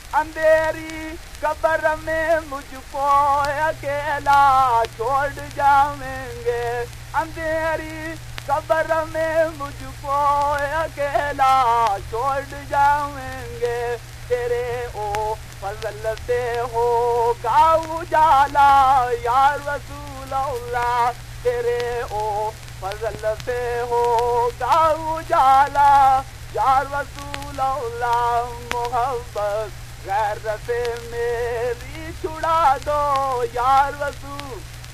अंधेरी कब्र में मुझको अकेला छोड़ जाएंगे। अंधेरी कब्र में मुझको अकेला छोड़ जाएंगे। तेरे ओ फजल से होगा उजाला या रसूल अल्लाह। तेरे ओ फजल से होगा उजाला या रसूल अल्लाह। मोहब्बत गैर से मेरी छुड़ा दो या रसूल